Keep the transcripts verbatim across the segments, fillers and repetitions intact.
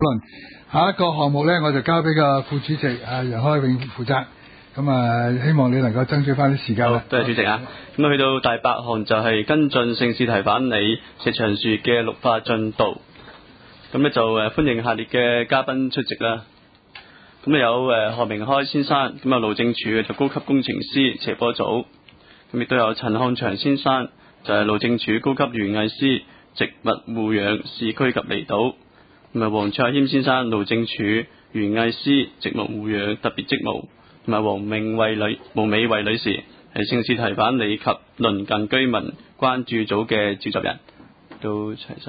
論。下一個項目咧，我就交俾個副主席啊楊開永負責。咁啊，希望你能夠爭取翻啲時間啦。 多謝主席啊。咁啊，去到第八項就係跟進聖士提反里石牆樹嘅綠化進度。咁咧就誒歡迎下列嘅嘉賓出席啦。咁啊有誒何明開先生，咁啊路政署嘅就高級工程師斜坡組。咁亦都有陳漢祥先生，就係、是、路政署高級園藝師植物護養市區及離島。咁啊黃卓謙先生，路政署園藝師植物護養特別職務。同埋黃明慧女、黃美慧女士係聖士提反里及鄰近居民關注組嘅召集人，都齊晒。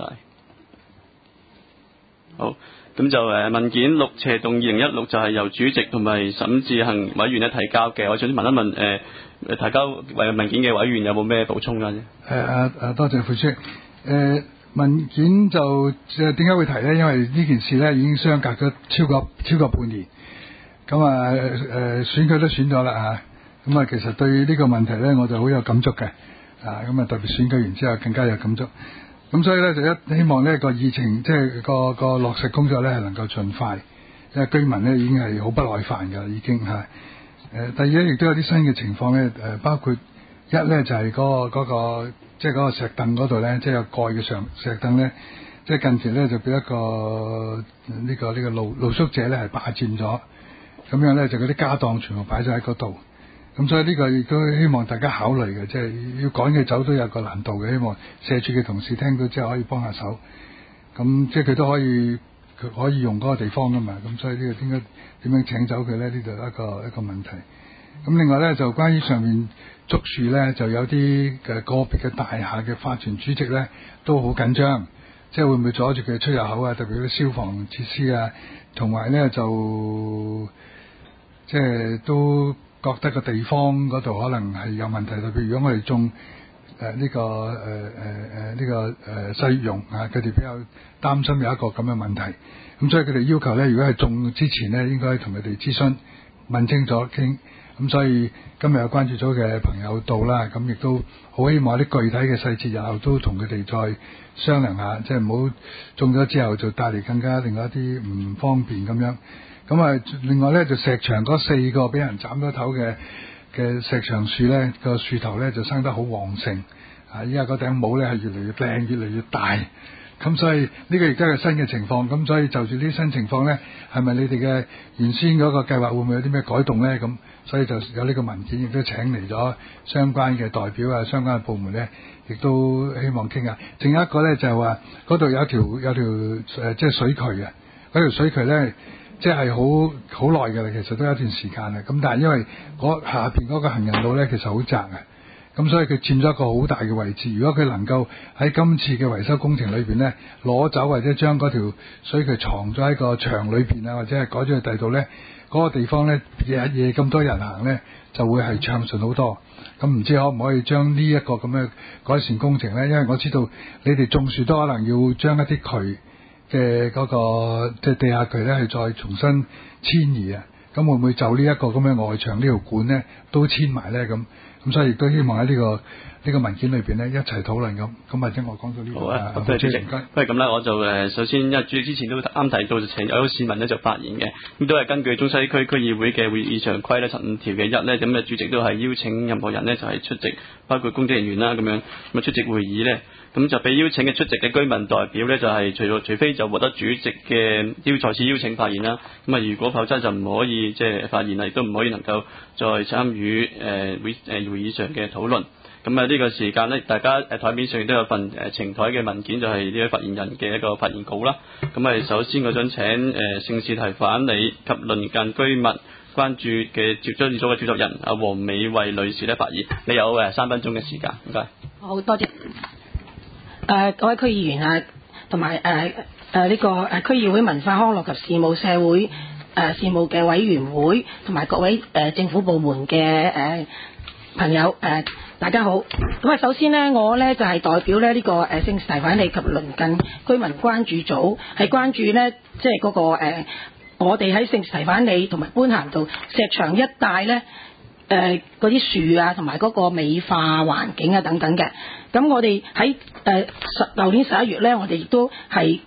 好，咁就誒文件六斜動二零一六就係由主席同埋沈志恒委員咧提交嘅。我想問一問誒、呃、提交為文件嘅委員有冇咩補充㗎？誒誒誒，多謝副主席。誒、呃、文件就誒點解會提咧？因為呢件事咧已經相隔咗超過超過半年。咁啊誒選舉都選咗啦嚇，咁啊其實對呢個問題咧我就好有感觸嘅，啊咁啊特別選舉完之後更加有感觸，咁所以咧就一希望呢個議程即係個個落實工作咧係能夠盡快，因為居民咧已經係好不耐煩㗎啦已經嚇。誒、啊、第二咧亦都有啲新嘅情況咧，誒包括一咧就係嗰個嗰個即係嗰個石凳嗰度咧，即係有蓋嘅上石凳咧，即係近期咧就俾一個呢個呢個露露宿者咧係霸佔咗。咁樣咧就嗰啲家當全部擺咗喺嗰度，咁所以呢個亦都希望大家考慮嘅，即係要趕佢走都有個難度嘅，希望社署嘅同事聽到之後可以幫下手，咁即係佢都可以佢可以用嗰個地方噶嘛，咁所以呢個應該點樣請走佢咧？呢度一個一個問題。咁另外咧就關於上面竹樹咧，就有啲嘅個別嘅大廈嘅法團主席咧都好緊張，即係會唔會阻住佢出入口啊？特別啲消防設施啊，同埋咧就。即係都覺得個地方嗰度可能係有問題，特別如果我哋種誒呢個誒誒誒呢個誒細葉榕啊，佢哋比較擔心有一個咁嘅問題，咁所以佢哋要求咧，如果係種之前咧，應該同佢哋諮詢問清楚傾，咁所以今日有關注組嘅朋友到啦，咁亦都好希望啲具體嘅細節日後都同佢哋再商量下，即係唔好種咗之後就帶嚟更加另外一啲唔方便咁樣。咁啊，另外咧就石牆嗰四個俾人斬咗頭嘅嘅石牆樹咧，個樹頭咧就生得好旺盛，啊！依家嗰頂帽咧係越嚟越靚，越嚟越大，咁所以呢個亦都係新嘅情況。咁所以就住呢啲新情況咧，係咪你哋嘅原先嗰個計劃會唔會有啲咩改動咧？咁所以就有呢個文件，亦都請嚟咗相關嘅代表啊，相關嘅部門咧，亦都希望傾下。仲有一個咧就係話嗰度有條有條誒、呃、即係水渠啊，嗰條水渠咧。即係好好耐嘅啦，其實都有一段時間啦。咁但係因為下邊嗰個行人路咧，其實好窄啊，咁所以佢佔咗一個好大嘅位置。如果佢能夠喺今次嘅維修工程裏邊咧攞走，或者將嗰條水渠藏咗喺個牆裏邊啊，或者係改咗去第二度咧，嗰、嗰個地方咧日夜咁多人行咧，就會係暢順好多。咁唔知可唔可以將呢一個咁嘅改善工程咧？因為我知道你哋種樹都可能要將一啲渠。嘅嗰、那個即係、就是、地下渠咧，係再重新遷移啊！咁會唔會就呢一個咁嘅外牆呢條管咧，都遷埋咧？咁咁所以亦都希望喺呢、這個呢、這個文件裏邊咧一齊討論咁。咁或者我講到呢、這個好啊，多謝主席。不如咁啦，我就誒首先，因為主席之前都啱提到，就請有市民咧就發言嘅，咁都係根據中西區區議會嘅會議常規咧十五條嘅一咧，咁嘅主席都係邀請任何人咧就係、是、出席，包括公職人員啦咁樣，咁啊出席會議咧。咁就被邀請嘅出席嘅居民代表咧，就係、是、除咗除非就獲得主席嘅邀再次邀請發言啦。咁啊，如果否則就唔可以即係、就是、發言啦，亦都唔可以能夠再參與誒會誒會議上嘅討論。咁啊，呢個時間咧，大家誒台面上亦都有份誒呈台嘅文件，就係呢位發言人嘅一個發言稿啦。咁啊，首先我想請誒聖士提反里及鄰近居民關注嘅召集組嘅召集人阿黃美慧女士咧發言。你有誒三分鐘嘅時間，唔該。 好多謝。誒、呃、各位區議員啊，同埋誒誒呢個誒區議會文化康樂及事務社會誒、呃、事務嘅委員會，同埋各位誒、呃、政府部門嘅誒、呃、朋友誒、呃，大家好。咁啊，首先呢，我呢就係、是、代表咧呢、這個誒聖士提反里及鄰近居民關注組，係關注呢，即係嗰個誒、呃、我哋喺聖士提反里同埋般咸道石牆一帶呢。誒嗰啲樹啊，同埋嗰個美化環境啊等等嘅，咁我哋喺誒十舊年十一月咧，我哋亦都係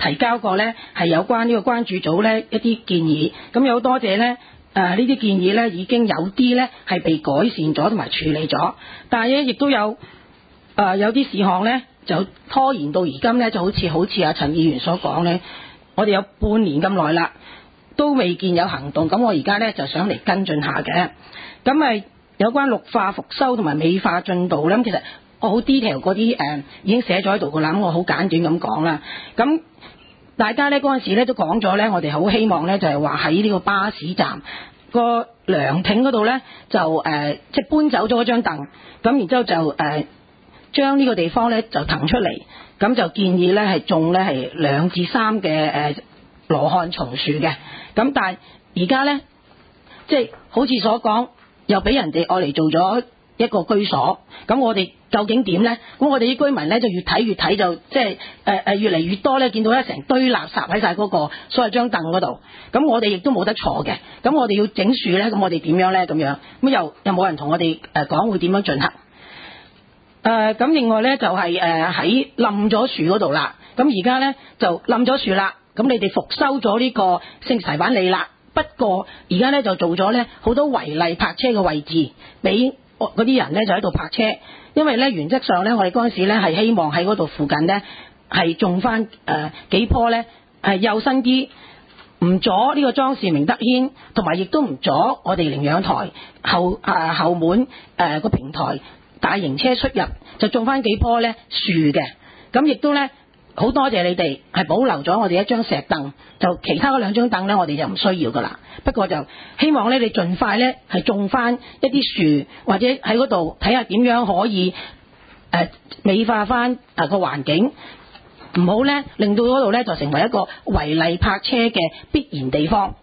提交過咧係有關呢個關注組咧一啲建議，咁有多謝咧誒呢啲建議咧已經有啲咧係被改善咗同埋處理咗，但係咧亦都有誒、呃、有啲事項咧就拖延到而今咧，就好似好似阿陳議員所講咧，我哋有半年咁耐啦，都未見有行動，咁我而家咧就想嚟跟進下嘅。咁咪有關綠化復修同埋美化進度咧，咁其實我好 detail 嗰啲誒已經寫咗喺度㗎啦，咁我好簡短咁講啦。咁大家咧嗰陣時咧都講咗咧，我哋好希望咧就係話喺呢個巴士站個涼亭嗰度咧就誒、呃、即係搬走咗嗰張凳，咁然之後就誒、呃、將呢個地方咧就騰出嚟，咁就建議咧係種咧係兩至三嘅誒羅漢松樹嘅。咁但係而家咧即係好似所講，又俾人哋愛嚟做咗一個居所，咁我哋究竟點呢？咁我哋啲居民咧就越睇越睇就即係誒誒越嚟越多咧，見到咧成堆垃圾喺晒嗰個所謂張凳嗰度，咁我哋亦都冇得坐嘅，咁我哋要整樹咧，咁我哋點樣咧？咁樣咁又又冇人同我哋誒講會點樣進行？誒、呃、咁另外咧就係誒喺冧咗樹嗰度啦，咁而家咧就冧咗樹啦，咁你哋復修咗呢個聖提反里啦，不過而家咧就做咗咧好多違例泊車嘅位置俾嗰啲人咧就喺度泊車，因為咧原則上咧我哋嗰陣時咧係希望喺嗰度附近咧係種翻誒、呃、幾棵咧係幼身啲，唔阻呢個莊士明德軒，同埋亦都唔阻我哋領養台後誒、呃、後門誒個平台大型車出入，就種翻幾棵咧樹嘅，咁亦都咧。好多謝你哋係保留咗我哋一張石凳，就其他嗰兩張凳咧，我哋就唔需要噶啦。不過就希望咧，你盡快咧係種翻一啲樹，或者喺嗰度睇下點樣可以誒、呃、美化翻啊個環境，唔好咧令到嗰度咧就成為一個違例泊車嘅必然地方。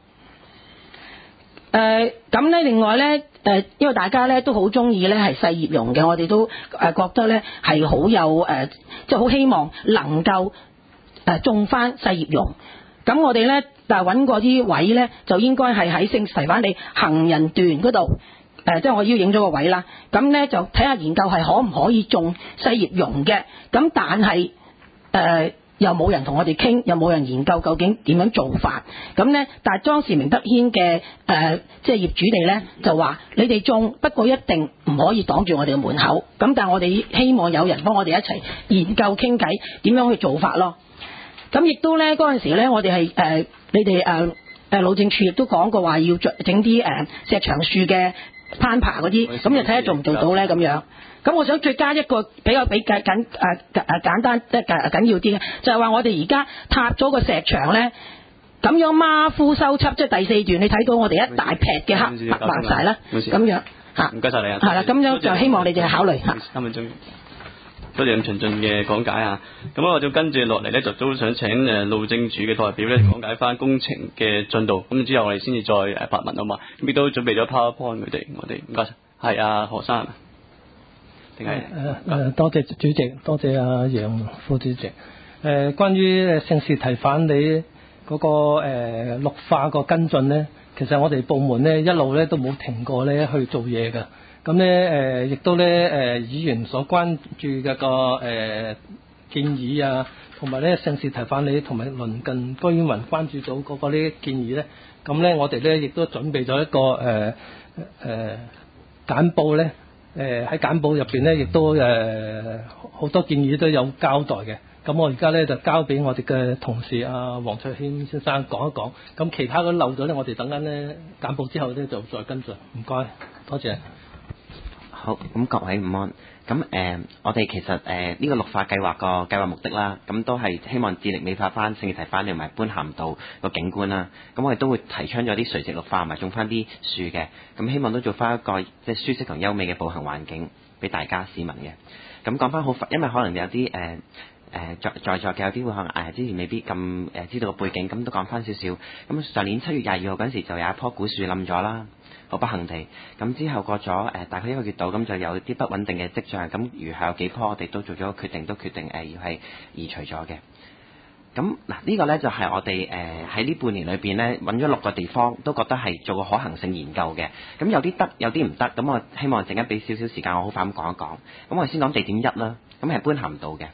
誒咁咧，另外咧誒、呃，因為大家咧都好中意咧係細葉榕嘅，我哋都誒、呃、覺得咧係好有誒，即係好希望能夠誒、呃、種翻細葉榕。咁我哋咧但係揾過啲位咧，就應該係喺聖提反里行人段嗰度誒，即係我邀請咗個位啦。咁咧就睇下研究係可唔可以種細葉榕嘅。咁但係誒。呃又冇人同我哋傾，又冇人研究究竟點樣做法。咁呢，但係莊士明德軒嘅誒，即係業主哋呢，就話：你哋種，不過一定唔可以擋住我哋嘅門口。咁但係我哋希望有人幫我哋一齊研究傾偈，點樣去做法咯。咁亦都呢，嗰陣時呢，我哋係誒，你哋誒誒路政處亦都講過話要整啲誒石牆樹嘅攀爬嗰啲，咁就睇下做唔做到呢咁樣。咁我想再加一個比較比緊緊誒誒簡單即係緊緊要啲嘅，就係話我哋而家塌咗個石牆咧，咁樣馬虎修葺，即係第四段你睇到我哋一大劈嘅黑白白曬啦，咁樣嚇。唔該晒你啊。係啦，咁樣就希望你哋考慮嚇。 三分鐘。多謝咁詳盡嘅講解啊！咁我就跟住落嚟咧，就都想請誒路政署嘅代表咧講解翻工程嘅進度。咁之後我哋先至再誒發問啊嘛。咁亦都準備咗 PowerPoint 佢哋，我哋唔該晒。係啊，何生。誒誒多謝主席，多謝阿楊副主席。誒、呃，關於聖士提反里嗰個誒綠化個跟進咧，其實我哋部門咧一路咧都冇停過咧去做嘢㗎。咁咧誒，亦都咧誒議員所關注嘅個誒建議啊，同埋咧聖士提反里同埋鄰近居民關注到嗰個呢建議咧，咁咧我哋咧亦都準備咗一個誒誒簡報咧。誒喺簡報入邊咧，亦都誒好、呃、多建議都有交代嘅。咁我而家咧就交俾我哋嘅同事阿黃卓軒先生講一講。咁其他嗰漏咗咧，我哋等緊咧簡報之後咧就再跟進。唔該，多謝。 好，咁各位午安。咁誒、呃，我哋其實誒呢、呃這個綠化計劃個計劃目的啦，咁都係希望致力美化翻聖士提反里同埋般咸道個景觀啦。咁我哋都會提倡咗啲垂直綠化，同埋種翻啲樹嘅。咁希望都做翻一個即係舒適同優美嘅步行環境俾大家市民嘅。咁講翻好，因為可能有啲誒誒在在座嘅有啲會可能誒之前未必咁誒、呃、知道個背景，咁都講翻少少。咁上年七月廿二號嗰陣時就有一棵古樹冧咗啦。好不幸地，咁之後過咗誒、呃、大概一個月度，咁就有啲不穩定嘅跡象，咁餘下有幾棵我哋都做咗個決定，都決定誒、呃、要係移除咗嘅。咁嗱、這個、呢個咧就係、是、我哋誒喺呢半年裏邊咧揾咗六個地方，都覺得係做個可行性研究嘅。咁有啲得，有啲唔得。咁我希望陣間俾少少時間，我好快咁講一講。咁我先講地點一啦。咁係般咸道嘅。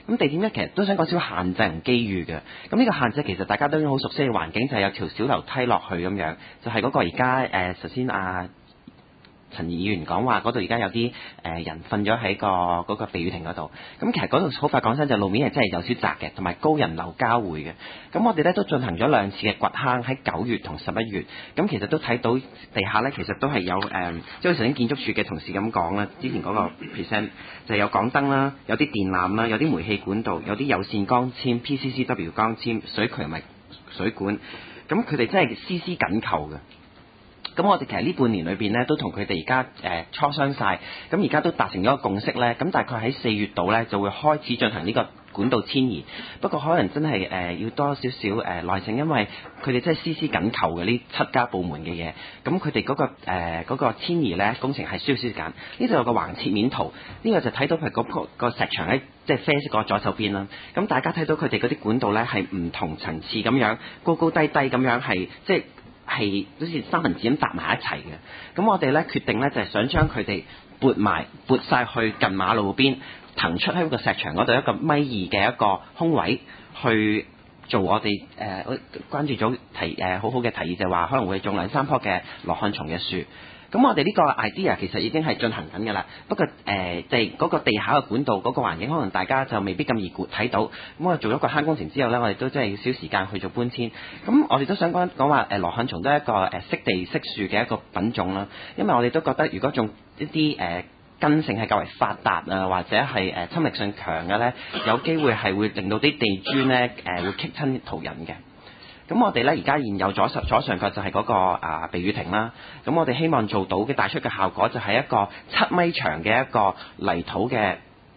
咁地點一其實都想講少限制同機遇嘅。咁呢個限制其實大家都已經好熟悉嘅環境，就係、是、有條小樓梯落去咁樣，就係、是、嗰個而家誒首先啊。陳議員講話嗰度而家有啲誒、呃、人瞓咗喺個嗰、那個避雨亭嗰度，咁其實嗰度好快講聲就路面係真係有少窄嘅，同埋高人流交匯嘅。咁我哋咧都進行咗兩次嘅掘坑，喺九月同十一月，咁其實都睇到地下咧其實都係有誒，即係頭先建築署嘅同事咁講啦，之前嗰個 present 就有港燈啦，有啲電纜啦，有啲煤氣管道，有啲有線鋼纖 P C C W 鋼纖水渠同埋水管，咁佢哋真係絲絲緊扣嘅。咁我哋其實呢半年裏邊咧，都同佢哋而家誒磋商晒，咁而家都達成咗個共識咧。咁大概喺四月度咧，就會開始進行呢個管道遷移。不過可能真係誒、呃、要多少少誒耐性，因為佢哋真係絲絲緊扣嘅呢七家部門嘅嘢。咁佢哋嗰個誒嗰、呃那個遷移咧工程係需要時間。呢度有個橫切面圖，呢、這個就睇到佢嗰、那個那個石牆喺即係啡色個左手邊啦。咁大家睇到佢哋嗰啲管道咧係唔同層次咁樣，高高低低咁樣係即係。係好似三文治咁搭埋一齊嘅，咁我哋咧決定咧就係、是、想將佢哋撥埋撥晒去近馬路邊，騰出喺個石牆嗰度一個米二嘅一個空位，去做我哋誒、呃、關注咗提誒、呃、好好嘅提議，就係、是、話可能會種兩三棵嘅羅漢松嘅樹。咁我哋呢個 idea 其實已經係進行緊㗎啦，不過誒即係嗰個地下嘅管道嗰、那個環境，可能大家就未必咁易睇到。咁我哋做咗個坑工程之後呢，我哋都真係少時間去做搬遷。咁我哋都想講講話誒羅漢松都係一個誒適地適樹嘅一個品種啦，因為我哋都覺得如果種一啲誒、呃、根性係較為發達啊，或者係誒侵力性強嘅呢，有機會係會令到啲地磚呢誒、呃、會棘親途人嘅。咁我哋咧而家現有左上左上角就係嗰、那個啊避雨亭啦。咁我哋希望做到嘅帶出嘅效果就係一個七米長嘅一個泥土嘅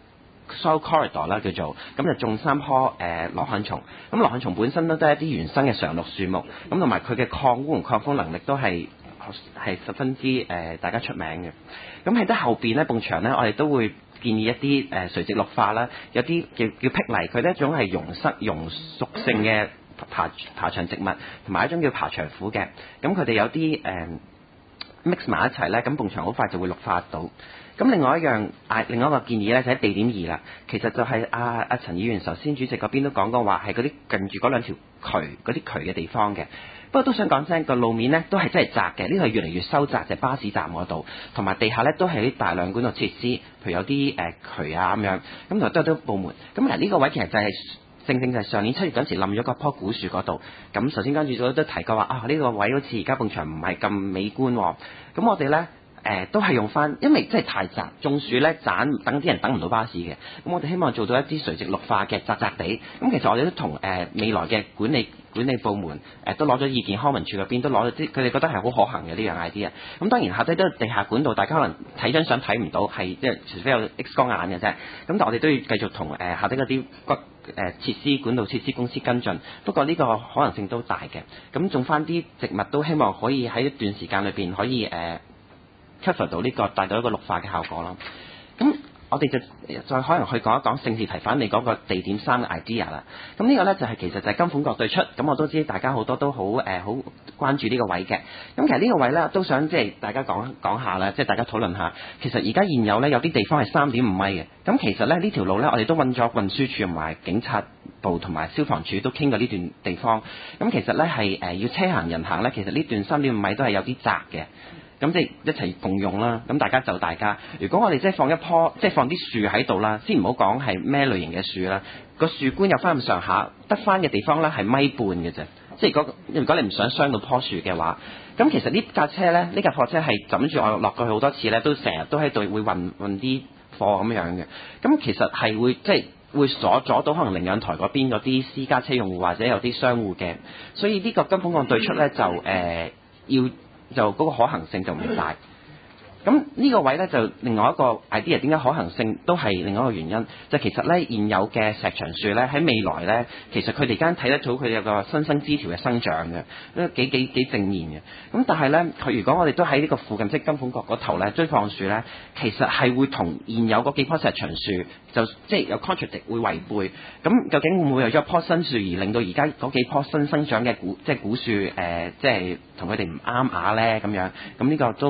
soil corridor 啦，叫做咁就種三棵誒、呃、羅漢松。咁羅漢松本身都都係一啲原生嘅常綠樹木，咁同埋佢嘅抗污同抗風能力都係係十分之誒、呃、大家出名嘅。咁喺得後邊咧，埲牆咧，我哋都會建議一啲誒、呃、垂直綠化啦，有啲叫叫辟泥，佢呢一種係溶濕溶屬性嘅。爬爬牆植物同埋一種叫爬牆虎嘅，咁佢哋有啲誒、呃、mix 埋一齊咧，咁埲牆好快就會綠化到。咁另外一樣啊，另外一個建議咧就喺地點二啦，其實就係阿阿陳議員頭先主席嗰邊都講過話，係嗰啲近住嗰兩條渠嗰啲渠嘅地方嘅。不過都想講聲個路面咧都係真係窄嘅，呢個係越嚟越收窄，就係、巴士站嗰度，同埋地下咧都係啲大量管道設施，譬如有啲誒、呃、渠啊咁樣，咁同埋都有啲部門。咁嗱呢個位其實就係、是。正正就係上年七月嗰陣時冧咗嗰棵古樹嗰度，咁首先跟住咗都提過話啊呢、呢個位好似而家埲牆唔係咁美觀喎，咁我哋呢，誒、呃、都係用翻，因為真係太窄，種樹呢，盞等啲人等唔到巴士嘅，咁我哋希望做到一啲垂直綠化嘅窄窄地，咁其實我哋都同誒、呃、未來嘅管理管理部門誒、呃、都攞咗意見，康文署嗰邊都攞咗啲，佢哋覺得係好可行嘅呢樣 idea。咁當然下低都係地下管道，大家可能睇張相睇唔到，係即係除非有 X 光眼嘅啫。咁但係我哋都要繼續同誒、呃、下低嗰啲骨誒設施管道設施公司跟進。不過呢個可能性都大嘅。咁種翻啲植物都希望可以喺一段時間裏邊可以誒、呃、cover 到呢、這個帶到一個綠化嘅效果啦。咁我哋就再可能去講一講聖士提反利嗰個地點三嘅 idea 啦。咁呢個呢，就係、是、其實就係金鳳角對出，咁我都知大家好多都好誒好關注呢個位嘅。咁其實呢個位呢，都想即係大家講講下啦，即係大家討論下。其實而家現有呢，有啲地方係三點五米嘅。咁其實呢，呢條路呢，我哋都揾咗運輸署同埋警察部同埋消防處都傾過呢段地方。咁其實呢，係誒、呃、要車行人行呢，其實呢段三點五米都係有啲窄嘅。咁即係一齊共用啦，咁大家就大家。如果我哋即係放一棵，即係放啲樹喺度啦，先唔好講係咩類型嘅樹啦，個樹冠有翻咁上下，得翻嘅地方咧係米半嘅啫。即係如果如果你唔想傷到棵樹嘅話，咁其實呢架車咧，呢架貨車係枕住我落過去好多次咧，都成日都喺度會運運啲貨咁樣嘅。咁其實係會即係會阻阻到可能領養台嗰邊嗰啲私家車用戶或者有啲商戶嘅，所以呢個金鳳岸對出咧就誒、呃、要。就嗰個可行性就唔大，咁呢個位呢，就另外一個 idea 點解可行性都係另外一個原因，就其實呢，現有嘅石牆樹呢，喺未來呢，其實佢哋而家睇得到佢哋有個新生枝條嘅生長嘅，都幾幾幾正面嘅。咁但係呢，佢如果我哋都喺呢個附近即金鳳角嗰頭呢，追放樹呢，其實係會同現有嗰幾棵石牆樹就即係有 contradict 會違背。咁究竟會唔會有咗一棵新樹而令到而家嗰幾棵新生長嘅古即係古樹誒、呃、即係同佢哋唔啱牙呢？咁樣？咁呢個都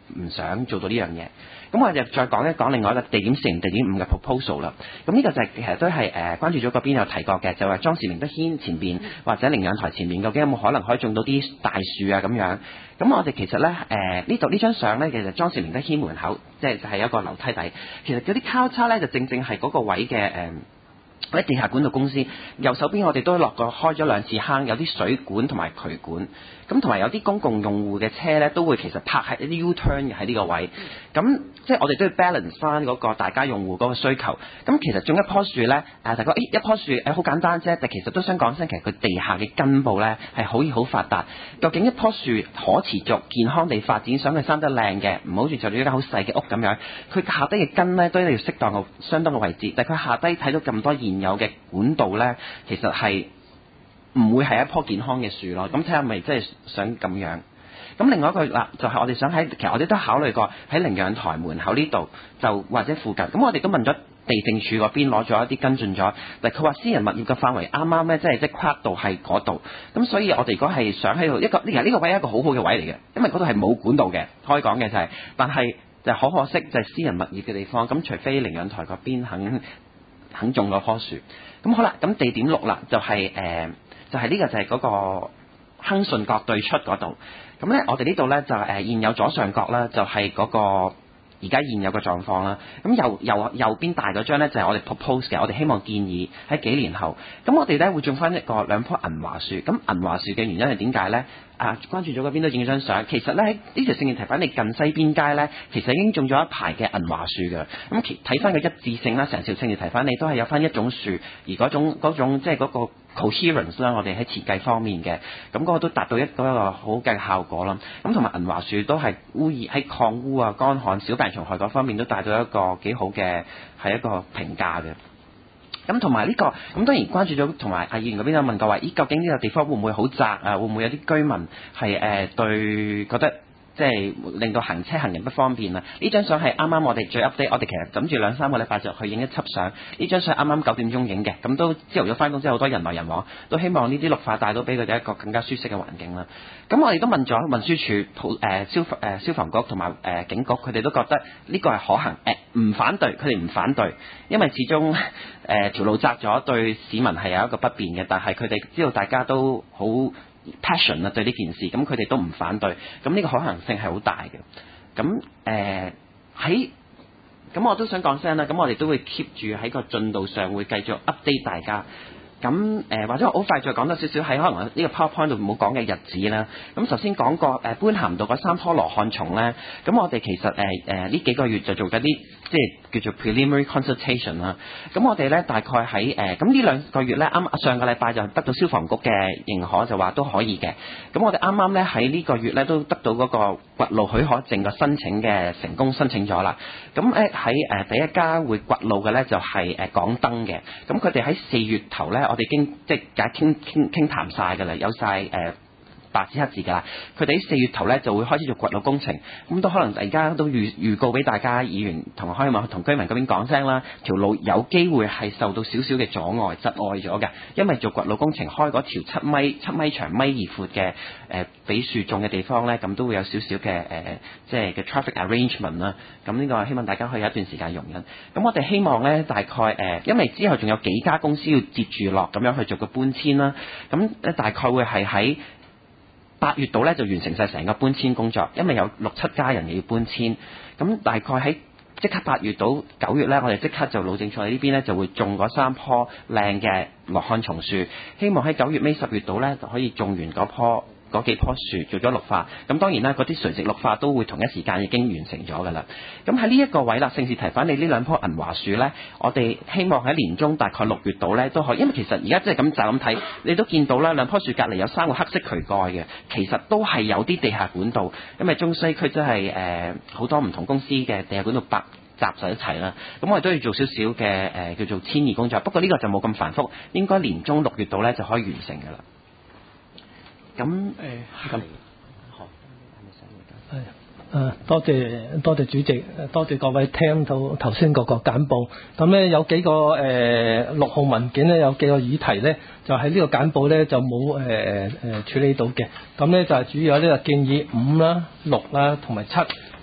唔想做到呢樣嘢。咁我就再講一講另外一個地點四同地點五嘅 proposal 啦。咁呢個就係、其實都係誒、呃、關注組嗰邊有提過嘅，就話莊士明德軒前邊或者領養台前面究竟有冇可能可以種到啲大樹啊咁樣。咁我哋其實咧誒呢度呢張相咧，其實莊士明德軒門口即係就係、是、一個樓梯底，其實嗰啲交叉咧就正正係嗰個位嘅誒。呃喺地下管道公司右手邊，我哋都落過開咗兩次坑，有啲水管同埋渠管，咁同埋有啲公共用戶嘅車咧，都會其實泊喺一啲 U-turn 嘅喺呢個位，咁即係我哋都要 balance 翻嗰個大家用戶嗰個需求。咁其實種一棵樹咧，誒大家誒一棵樹誒好簡單啫，但其實都想講聲，其實佢地下嘅根部咧係可以好發達。究竟一棵樹可持續健康地發展，想佢生得靚嘅，唔好似就住一間好細嘅屋咁樣，佢下低嘅根咧都要適當嘅相當嘅位置，但係佢下低睇到咁多現有嘅管道咧，其實係唔會係一棵健康嘅樹咯。咁睇下咪即係想咁樣。咁另外一個嗱，就係、是、我哋想喺，其實我哋都考慮過喺領養台門口呢度，就或者附近。咁我哋都問咗地政署嗰邊攞咗一啲跟進咗，但佢話私人物業嘅範圍啱啱咧，即係即係跨度係嗰度。咁所以我哋如果係想喺度一個，其實呢個位係一個好好嘅位嚟嘅，因為嗰度係冇管道嘅，可以講嘅就係、是，但係就好可惜就係私人物業嘅地方。咁除非領養台嗰邊肯肯種嗰棵樹。咁好啦，咁地點六啦，就係、是、誒、呃，就係、是、呢個就係嗰個亨順角對出嗰度。咁咧，我哋呢度咧就誒、呃、現有左上角啦，就係、是、嗰、那個而家現有嘅狀況啦。咁右右右邊大嗰張咧就係、是、我哋 propose 嘅，我哋希望建議喺幾年後，咁我哋咧會種翻一個兩棵銀華樹。咁銀華樹嘅原因係點解咧？啊，關注咗嗰邊都影張相。其實咧喺呢條聖賢提反地近西邊街咧，其實已經種咗一排嘅銀華樹嘅。咁其睇翻個一致性啦，成條聖賢提反地都係有翻一種樹，而嗰種嗰種即係嗰個 coherence 啦，我哋喺設計方面嘅，咁、那、嗰個都達到一個一個好嘅效果啦。咁同埋銀華樹都係污染喺抗污啊、乾旱、小病蟲害嗰方面都帶到一個幾好嘅係一個評價嘅。咁同埋呢個，咁當然關注咗，同埋阿議員嗰邊有問過話，咦究竟呢個地方會唔會好窄啊？會唔會有啲居民係誒、呃、對覺得即係令到行車行人不方便啊？呢張相係啱啱我哋最 update，我哋其實諗住兩三個禮拜就去影一輯相。呢張相啱啱九點鐘影嘅，咁都朝頭早翻工之後好多人來人往，都希望呢啲綠化帶到俾佢哋一個更加舒適嘅環境啦。咁我哋都問咗運輸署、普誒、呃、消誒、呃、消防局同埋誒警局，佢哋都覺得呢個係可行，誒、呃、唔反對，佢哋唔反對，因為始終誒、呃、條路窄咗，對市民係有一個不便嘅，但係佢哋知道大家都好 passion 啊對呢件事，咁佢哋都唔反對，咁呢個可行性係好大嘅。咁誒喺咁我都想講聲啦，咁我哋都會 keep 住喺個進度上會繼續 update 大家。咁誒、呃、或者我好快再講多少少喺可能呢個 PowerPoint 度冇講嘅日子啦。咁首先講過誒般咸道嗰三棵羅漢松咧，咁我哋其實誒誒呢幾個月就做緊啲即係叫做 preliminary consultation 啦。咁我哋咧大概喺誒咁呢兩個月咧，啱上個禮拜就得到消防局嘅認可，就話都可以嘅。咁我哋啱啱咧喺呢個月咧都得到嗰個掘路許可證嘅申請嘅成功申請咗啦。咁誒喺誒第一家會掘路嘅咧就係誒港燈嘅。咁佢哋喺四月頭咧。我哋經即係解傾傾傾談晒㗎啦，有晒誒、呃、白紙黑字㗎啦。佢哋喺四月頭咧就會開始做掘路工程，咁都可能而家都預預告俾大家議員同可以話同居民嗰邊講聲啦。條路有機會係受到少少嘅阻礙、窒礙咗嘅，因為做掘路工程開嗰條七米七米長、米二闊嘅誒俾樹種嘅地方咧，咁都會有少少嘅誒即係嘅 traffic arrangement 啦。咁呢個希望大家可以有一段時間容忍。咁我哋希望咧大概誒、呃，因為之後仲有幾家公司要接住落咁樣去做個搬遷啦。咁咧大概會係喺八月度咧就完成晒成個搬遷工作，因為有六七家人要搬遷。咁大概喺即刻八月到九月咧，我哋即刻就路政署呢邊咧就會種嗰三棵靚嘅羅漢松樹，希望喺九月尾十月度咧就可以種完嗰棵嗰幾棵樹做咗綠化。咁當然啦，嗰啲垂直綠化都會同一時間已經完成咗㗎啦。咁喺呢一個位啦，聖士提反你呢兩棵銀華樹咧，我哋希望喺年中大概六月度咧都可以，因為其實而家即係咁就咁睇，你都見到啦，兩棵樹隔離有三個黑色渠蓋嘅，其實都係有啲地下管道，因為中西區真係誒好多唔同公司嘅地下管道白集晒一齊啦。咁我哋都要做少少嘅誒叫做遷移工作，不過呢個就冇咁繁複，應該年中六月度咧就可以完成㗎啦。咁誒咁好， 係誒多謝多謝主席，多謝各位聽到頭先嗰個簡報。咁咧有幾個誒六號文件咧，有幾個議題咧，就喺呢個簡報咧就冇誒誒處理到嘅。咁咧就係主要有呢個建議五啦、六啦同埋七，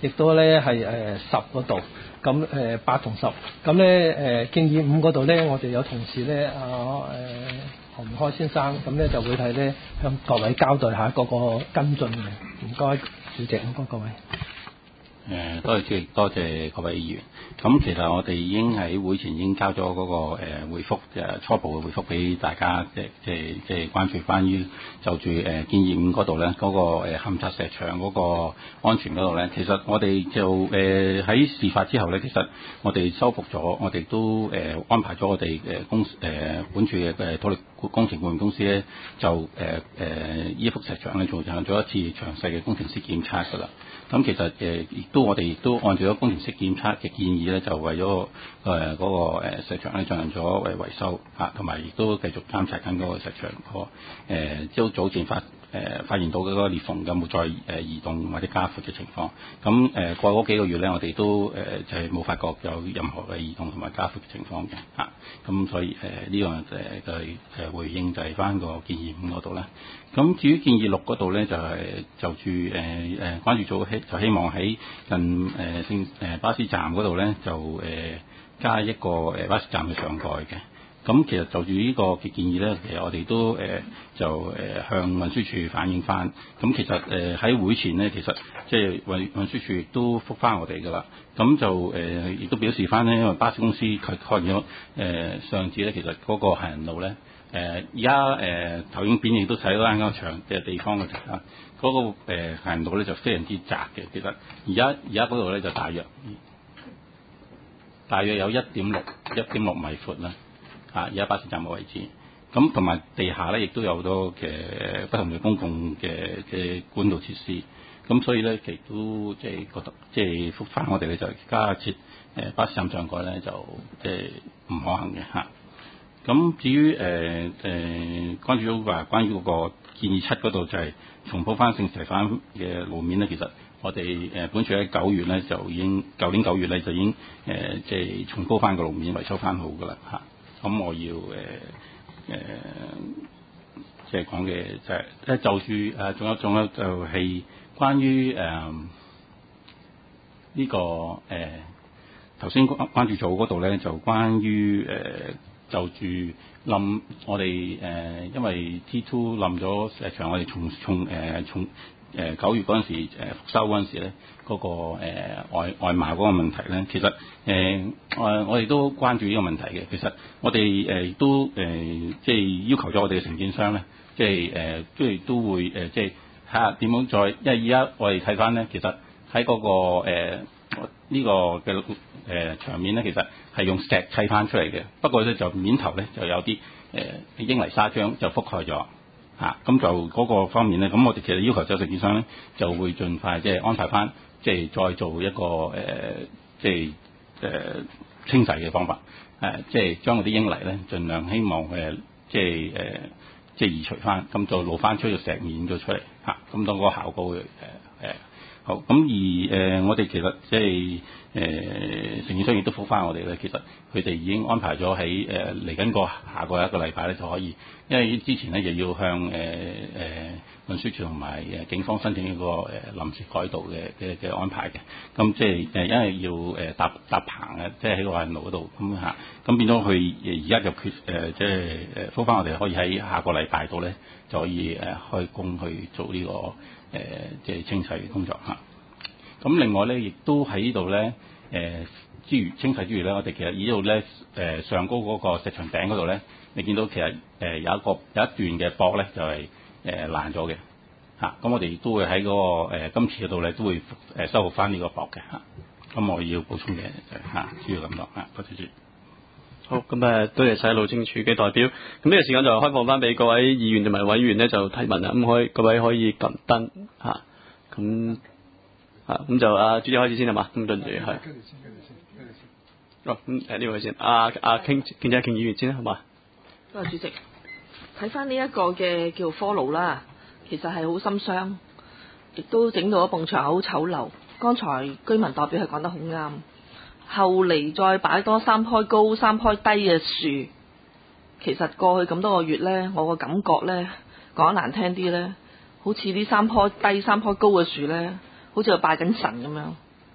亦都咧係誒十嗰度，咁誒八同十，咁咧誒建議五嗰度咧，我哋有同事咧啊誒何文開先生，咁咧就會係咧向各位交代下嗰個跟進嘅。唔該主席，唔該各位。 誒多謝主席，多謝各位議員。咁其實我哋已經喺會前已經交咗嗰、那個誒、呃、回覆誒初步嘅回覆俾大家，即即係即係關注關於就住誒、呃、建議五嗰度咧嗰個誒勘測石牆嗰個安全嗰度咧，其實我哋就誒喺、呃、事發之後咧，其實我哋修復咗，我哋都誒、呃、安排咗我哋誒公誒本處嘅誒土力工程顧問公司咧，就誒誒依幅石牆咧做進行咗一次詳細嘅工程師檢測㗎啦。咁其實誒亦、呃、都我哋亦都按照咗工程師檢測嘅建議咧，就為咗誒嗰個誒石牆咧進行咗誒維修嚇，同埋亦都繼續監察緊嗰個石牆個誒，即係早前發誒、呃、發現到嗰個裂縫有冇再誒移動或者加闊嘅情況。咁誒、呃、過嗰幾個月咧，我哋都誒、呃、就係、是、冇發覺有任何嘅移動同埋加闊嘅情況嘅嚇。咁、啊、所以誒呢、呃這個誒就係誒回應就係翻個建議五嗰度咧。咁至於建議六嗰度咧，就係、是、就住誒誒關注組希就希望喺近誒聖誒巴士站嗰度咧，就誒、呃、加一個誒巴士站嘅上蓋嘅。咁其實就住呢個嘅建議咧，其實我哋都誒、呃、就誒、呃、向運輸署反映翻。咁其實誒喺、呃、會前咧，其實即係運運輸署亦都覆翻我哋噶啦。咁就誒亦、呃、都表示翻咧，因為巴士公司佢確認咗誒上次咧，其實嗰個行人路咧。誒而家誒投影片亦都睇到間個場嘅地方嘅啊，嗰、那個誒、呃、行人路咧就非常之窄嘅。其實而家而家嗰度咧就大約大約有一點六一點六米闊啦。啊，而家巴士站嘅位置，咁同埋地下咧亦都有好多嘅不同嘅公共嘅嘅管道設施。咁所以咧，其實都即係覺得即係覆返我哋咧就加設誒巴士站上蓋咧就即係唔可行嘅嚇。咁至於誒誒關注咗話關於嗰個建議七嗰度就係重鋪翻聖士提反嘅路面咧，其實我哋誒、呃、本處喺九月咧就已經舊年九月咧就已經誒即係重鋪翻個路面維修翻好噶啦嚇。咁、啊、我要誒誒即係講嘅就係、是、誒就住誒仲有仲有就係關於誒呢個誒頭先關注組嗰度咧就關於誒。呃就住冧我哋誒、呃，因為 T two 冧咗石牆，我哋從從誒從誒九月嗰陣時誒復修嗰陣時咧，嗰、那個、呃、外外貌嗰個問題咧，其實誒誒、呃、我哋都關注呢個問題嘅。其實我哋誒亦都誒、呃、即係要求咗我哋嘅承建商咧，即係誒即係都會誒、呃、即係睇下點樣再，因為而家我哋睇翻咧，其實喺嗰、那個誒。呃呢個嘅誒、呃、牆面咧，其實係用石砌翻出嚟嘅。不過咧，就面頭咧就有啲誒、呃、英泥砂漿就覆蓋咗嚇。咁、啊、就嗰個方面咧，咁我哋其實要求就承建商咧，就會盡快即係安排翻，即係再做一個誒、呃，即係誒、呃、清洗嘅方法。誒、啊，即係將嗰啲英泥咧，盡量希望誒、呃，即係誒、呃，即係移除翻，咁就露翻出個石面咗出嚟嚇。咁、啊、當嗰個效果會誒誒。呃呃好咁而誒、呃，我哋其實即係誒承建商亦都覆翻我哋咧。其實佢哋已經安排咗喺誒嚟緊個下個一個禮拜咧就可以，因為之前咧就要向誒誒、呃、運輸署同埋誒警方申請一個誒臨時改道嘅嘅嘅安排嘅。咁即係誒因為要誒搭搭棚嘅，即係喺個行路嗰度咁嚇。咁變咗佢而家就決誒、呃、即係誒覆翻我哋可以喺下個禮拜度咧就可以誒開工去做呢、這個。誒即係清洗嘅工作嚇，咁另外咧，亦都喺呢度咧，誒之餘清洗之餘咧，我哋其實呢度咧，誒上高嗰個石牆頂嗰度咧，你見到其實誒有一個有一段嘅駁咧，就係誒爛咗嘅嚇，咁我哋亦都會喺嗰個誒今次嗰度咧，都會誒修復翻呢個駁嘅嚇，咁我要補充嘅嚇，主要咁多嚇，多謝主席。 好，咁誒多謝晒路政署嘅代表。咁呢個時間就開放翻俾各位議員同埋委員咧就提問啦。咁可以各位可以撳燈嚇，咁嚇咁就啊主席開始先係嘛？咁跟住係。哦，咁誒呢位先，阿阿傾建制傾議員先啦，好嘛？ 多謝主席。睇翻呢一個嘅叫科路啦，其實係好心傷，亦都整到一埲牆好醜陋。剛才居民代表係講得好啱。後嚟再擺多三棵高三棵低嘅樹，其實過去咁多個月呢，我個感覺呢，講得難聽啲呢，好似呢三棵低三棵高嘅樹呢，好似拜緊神咁樣。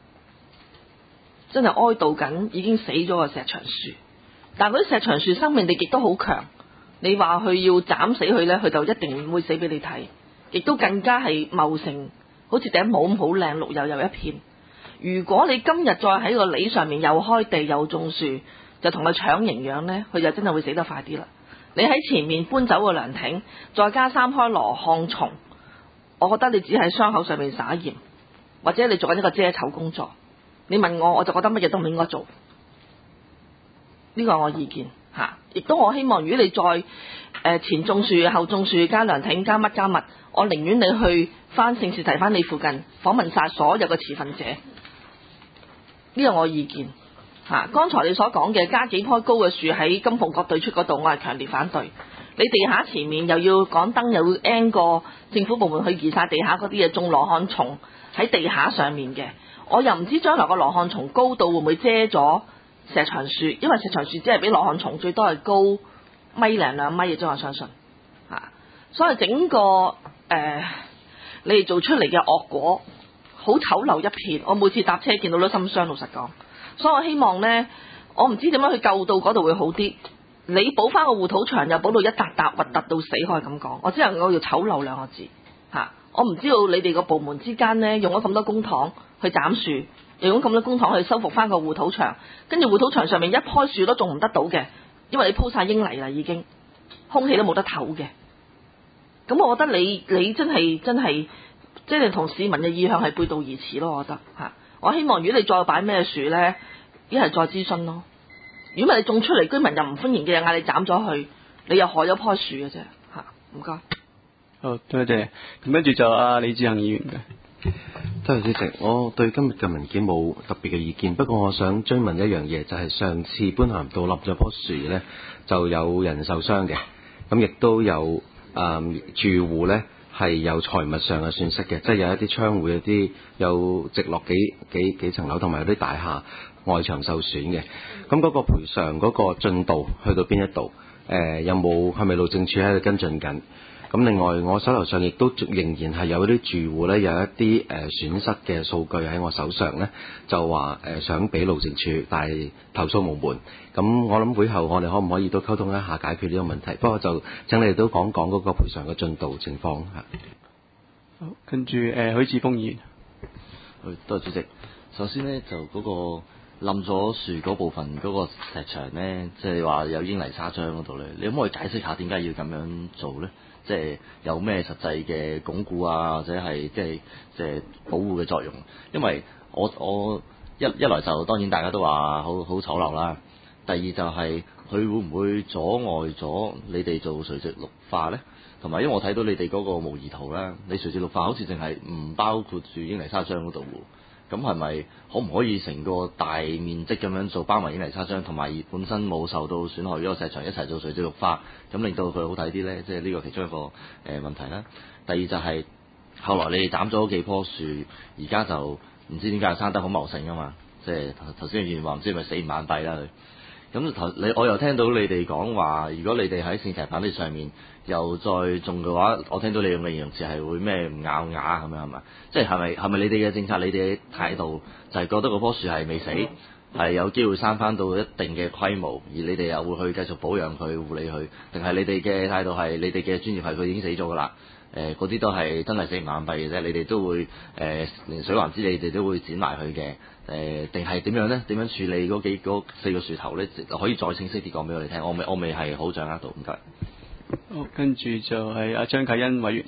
真係哀悼緊已經死咗嘅石牆樹。但係嗰啲石牆樹生命力亦都好強，你話佢要斬死佢呢，佢就一定唔會死俾你睇，亦都更加係茂盛，好似頂帽咁好靚，綠油油一片。如果你今日再喺個梨上面又開地又種樹，就同佢搶營養呢，佢就真係會死得快啲啦。你喺前面搬走個涼亭，再加三開羅漢松，我覺得你只喺傷口上面撒鹽，或者你做緊一個遮醜工作。你問我，我就覺得乜嘢都唔應該做。呢個係我意見嚇，亦都我希望，如果你再誒、呃、前種樹後種樹加涼亭加乜加乜，我寧願你去翻聖士提反利附近訪問晒所有嘅持份者。呢個我意見嚇。剛才你所講嘅加幾棵高嘅樹喺金鳳閣對出嗰度，我係強烈反對。你地下前面又要講燈，又要 N 個政府部門去移晒地下嗰啲嘢，種羅漢松喺地下上面嘅，我又唔知將來個羅漢松高度會唔會遮咗石牆樹，因為石牆樹只係比羅漢松最多係高米零兩米嘅啫，我相信嚇。所以整個誒、呃、你哋做出嚟嘅惡果好醜陋一片，我每次搭車見到都心傷，老實講。所以我希望呢，我唔知點樣去救到嗰度會好啲。你補翻個護土牆又補到一笪笪核突到死，可以咁講。我只能夠要醜陋兩個字嚇。我唔知道你哋個部門之間呢，用咗咁多公帑去斬樹，又用咗咁多公帑去修復翻個護土牆，跟住護土牆上面一棵樹都種唔得到嘅，因為你鋪晒英泥啦，已經空氣都冇得唞嘅。咁我覺得你你真係真係即係同市民嘅意向係背道而馳咯，我覺得嚇。我希望如果你再擺咩樹呢，一係再諮詢咯。如果唔係你種出嚟，居民又唔歡迎嘅，嗌你斬咗佢，你又害咗棵樹嘅啫嚇。唔該。 好，多謝。咁跟住就阿李志恒議員嘅。 多謝主席，我對今日嘅文件冇特別嘅意見，不過我想追問一樣嘢，就係、是、上次般咸道立咗棵樹呢，就有人受傷嘅，咁亦都有誒、嗯、住戶呢係有財物上嘅損失嘅，即係有一啲窗戶有啲有直落幾幾幾層樓，同埋有啲大廈外牆受損嘅，咁嗰個賠償嗰個進度去到邊一度？誒、呃、有冇係咪路政署喺度跟進緊？咁另外，我手頭上亦都仍然係有啲住戶呢，有一啲誒、呃、損失嘅數據喺我手上呢，就話誒、呃、想俾路政署，但係投訴無門。咁我諗會後我哋可唔可以都溝通一下解決呢個問題？不過就請你哋都講講嗰個賠償嘅進度情況嚇。 好，跟住誒許智峰議員。 多謝主席。首先呢，就嗰、嗰個冧咗樹嗰部分嗰個石牆呢，即係話有英泥沙漿嗰度呢，你可唔可以解釋下點解要咁樣做呢？即係有咩實際嘅鞏固啊，或者係即係即係保護嘅作用？因為我我一一來就當然大家都話好好醜陋啦，第二就係佢會唔會阻礙咗你哋做垂直綠化呢？同埋因為我睇到你哋嗰個模擬圖啦，你垂直綠化好似淨係唔包括住英泥沙漿嗰度喎，咁係咪可唔可以成個大面積咁樣做包埋英泥沙漿，同埋本身冇受到損害嗰個石牆一齊做垂直綠化，咁令到佢好睇啲呢？即係呢個其中一個誒、呃、問題啦。第二就係、是、後來你哋斬咗幾棵樹，而家就唔知點解生得好茂盛啊嘛，即係頭先議員話唔知係咪死唔眼閉啦佢。咁頭你我又聽到你哋講話，如果你哋喺聖石板地上面又再種嘅話，我聽到你用嘅形容詞係會咩唔咬牙咁樣係咪？即係係咪係咪你哋嘅政策，你哋嘅態度就係覺得嗰棵樹係未死，係有機會生翻到一定嘅規模，而你哋又會去繼續保養佢、護理佢，定係你哋嘅態度係你哋嘅專業係佢已經死咗㗎啦？誒嗰啲都係真係死唔眼閉嘅啫，你哋都會誒、呃、連水環枝你哋都會剪埋佢嘅。誒定係點樣呢？點樣處理嗰幾嗰四個樹頭呢？可以再清晰啲講俾我哋聽。我未我未係好掌握到，唔該。 好，跟住就係阿張啟欣委員。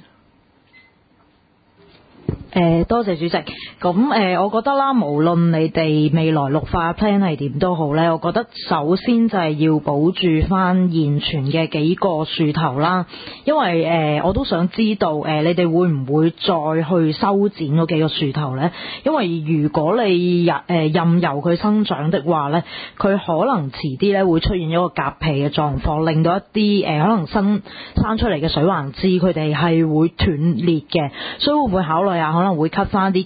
誒、呃、多謝主席。咁誒、呃，我覺得啦，無論你哋未來綠化 plan 係點都好咧，我覺得首先就係要保住翻現存嘅幾個樹頭啦。因為誒、呃，我都想知道誒、呃，你哋會唔會再去修剪嗰幾個樹頭咧？因為如果你任誒任由佢生長的話咧，佢可能遲啲咧會出現一個夾皮嘅狀況，令到一啲誒、呃、可能新生出嚟嘅水環枝佢哋係會斷裂嘅。所以會唔會考慮下？可能會 cut 翻啲較高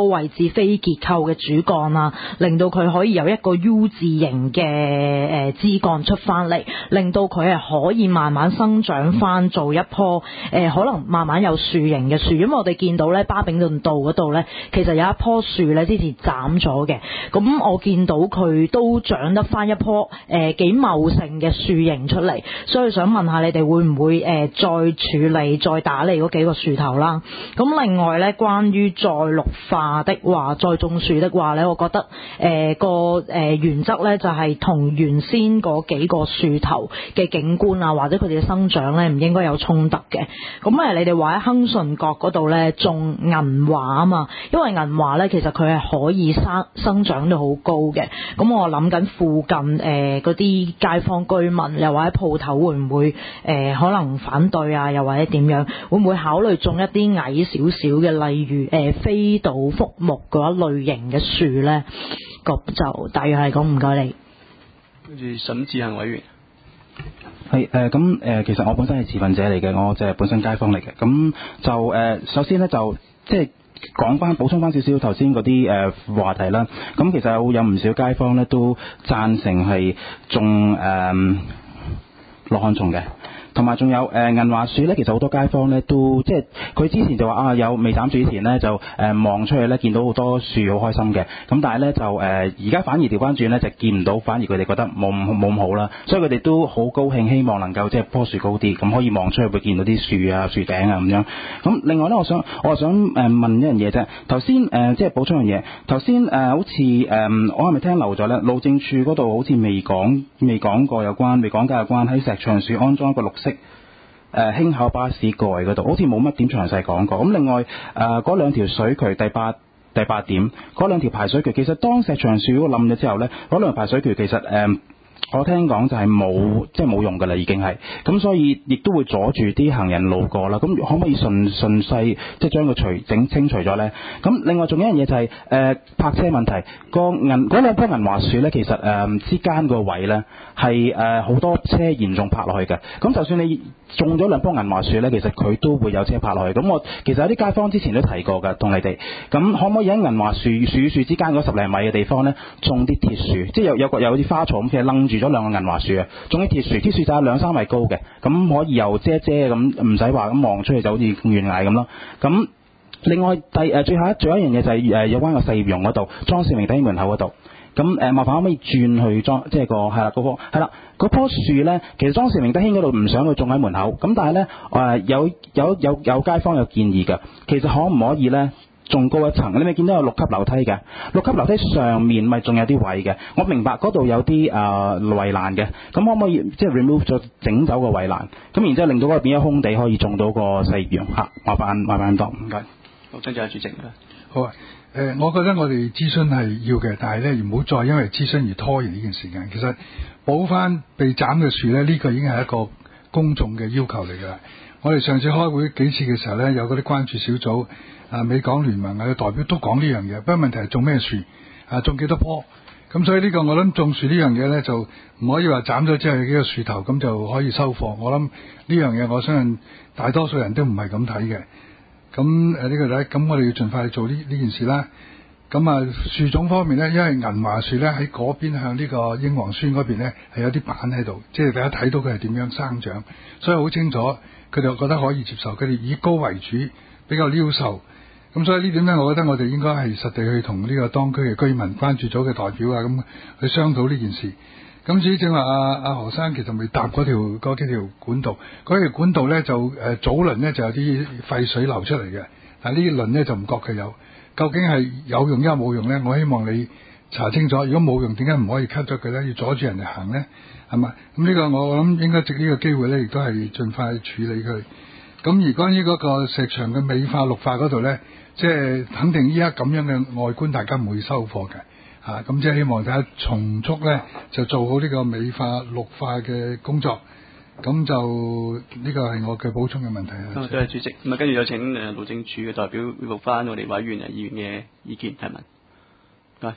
位置非結構嘅主幹啊，令到佢可以有一個 U 字形嘅誒枝幹出翻嚟，令到佢係可以慢慢生長翻做一棵誒、呃、可能慢慢有樹形嘅樹。因為我哋見到咧巴炳頓道嗰度咧，其實有一棵樹咧之前斬咗嘅，咁我見到佢都長得翻一棵誒幾茂盛嘅樹形出嚟，所以想問下你哋會唔會誒、呃、再處理再打理嗰幾個樹頭啦？咁另外咧，關於再綠化的話，再種樹的話咧，我覺得誒、呃、個誒、呃、原則咧就係、是、同原先嗰幾個樹頭嘅景觀啊，或者佢哋嘅生長咧，唔應該有衝突嘅。咁誒，你哋話喺亨順角嗰度咧種銀華啊嘛，因為銀華咧其實佢係可以生生長到好高嘅。咁我諗緊附近誒嗰啲街坊居民又或者鋪頭會唔會誒、呃、可能反對啊，又或者點樣？會唔會考慮種一啲矮少少嘅，例如誒、呃、飛島福木嗰一類型嘅樹咧？咁就大約係咁，唔該你。 跟住沈志恒委員。 係誒咁誒，其實我本身係持份者嚟嘅，我就係本身街坊嚟嘅。咁就誒、呃，首先咧就即係講翻補充翻少少頭先嗰啲誒話題啦。咁其實有有唔少街坊咧都贊成係種誒羅漢松嘅。同埋仲有誒銀華樹咧，其實好多街坊咧都即係佢之前就話啊，有未斬樹之前咧就誒望、呃、出去咧見到好多樹好開心嘅，咁但係咧就誒而家反而調翻轉咧就見唔到，反而佢哋覺得冇冇咁好啦，所以佢哋都好高興，希望能夠即係棵樹高啲，咁可以望出去會見到啲樹啊樹頂啊咁樣。咁另外咧，我想我係想誒問一樣嘢啫。頭先誒即係補充樣嘢，頭先誒好似誒、呃、我係咪聽漏咗咧？路政處嗰度好似未講未講過有關未講解有關喺石牆樹安裝一個綠色誒輕巧巴士蓋嗰度，好似冇乜點詳細講過。咁另外誒嗰兩條水渠第八第八點嗰兩條排水渠，其實當石牆樹嗰個冧咗之後咧，嗰兩條排水渠其實誒、呃、我聽講就係冇即係冇用㗎啦，已經係咁，所以亦都會阻住啲行人路過啦。咁可唔可以順順勢即係將佢除整清除咗咧？咁另外仲有一樣嘢就係、是、誒、呃、泊車問題，個銀嗰兩棵銀華樹咧，其實誒、呃、之間個位咧係誒好多車嚴重泊落去嘅。咁就算你種咗兩棵銀華樹咧，其實佢都會有車泊落去。咁我其實有啲街坊之前都提過㗎，同你哋咁可唔可以喺銀華樹樹與樹之間嗰十零米嘅地方咧種啲鐵樹，即係有有個有啲花草咁，其實楞住咗兩個銀華樹啊，種啲鐵樹，鐵樹就有兩三米高嘅，咁可以又遮遮咁，唔使話咁望出去就好似懸崖咁咯。咁另外第誒最後一最後一樣嘢就係誒有關個細葉榕嗰度，莊士明帝門口嗰度。咁誒麻煩可唔可以轉去裝即係個係啦嗰棵係啦嗰棵樹咧，其實莊士明德興嗰度唔想佢種喺門口，咁但係咧誒有有有有街坊有建議㗎，其實可唔可以咧仲高一層？你咪見到有六級樓梯嘅，六級樓梯上面咪仲有啲位嘅。我明白嗰度有啲誒圍欄嘅，咁可唔可以即係 remove 咗整走個圍欄？咁然之後令到嗰度變咗空地，可以種到個細葉榕嚇。麻煩麻煩咁多，唔該。 好，多謝主席。 好啊。誒、呃，我覺得我哋諮詢係要嘅，但係咧唔好再因為諮詢而拖延呢件時間。其實補翻被斬嘅樹咧，呢、這個已經係一個公眾嘅要求嚟㗎啦。我哋上次開會幾次嘅時候咧，有嗰啲關注小組啊、美港聯盟啊嘅代表都講呢樣嘢。不過問題係種咩樹啊，種幾多棵？咁所以呢個我諗種樹呢樣嘢咧，就唔可以話斬咗之後有幾個樹頭咁就可以收貨。我諗呢樣嘢，我相信大多數人都唔係咁睇嘅。咁誒呢個咧，咁我哋要盡快去做呢呢件事啦。咁啊樹種方面咧，因為銀華樹咧喺嗰邊向呢個英皇村嗰邊咧係有啲板喺度，即係大家睇到佢係點樣生長，所以好清楚，佢哋覺得可以接受，佢哋以高為主，比較撩瘦。咁所以呢點咧，我覺得我哋應該係實地去同呢個當區嘅居民關注組嘅代表啊，咁去商討呢件事。咁至於正話阿阿何生其實未搭嗰條嗰幾條管道，嗰條管道咧就誒、呃、早輪咧就有啲廢水流出嚟嘅，但係呢輪咧就唔覺佢有。究竟係有用抑或冇用咧？我希望你查清楚。如果冇用，點解唔可以 cut 咗佢咧？要阻住人哋行咧，係嘛？咁呢個我諗應該藉呢個機會咧，亦都係盡快處理佢。咁而關於嗰個石牆嘅美化綠化嗰度咧，即係肯定依家咁樣嘅外觀，大家唔會收貨嘅。啊，咁即係希望大家從速咧就做好呢個美化綠化嘅工作，咁就呢個係我嘅補充嘅問題啊。 多謝主席。咁啊，跟住有請誒路政署嘅代表回覆翻我哋委員啊議員嘅意見提問。唔該。